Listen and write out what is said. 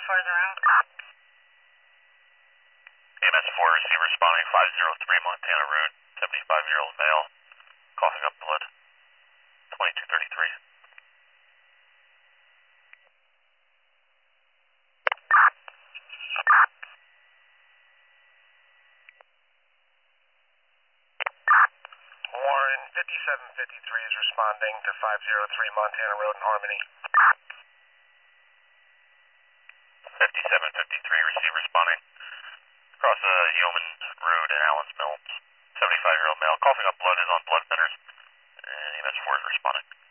farther out. EMS 4, receiver responding 503 Montana Road, 75-year-old male, coughing up blood, 2233. Warren 5753 is responding to 503 Montana Road in Harmony. 5753, receiver responding across Yeoman Road in Allen's Mills. 75-year-old male, coughing up blood, is on blood thinners, and EMS 4 is responding.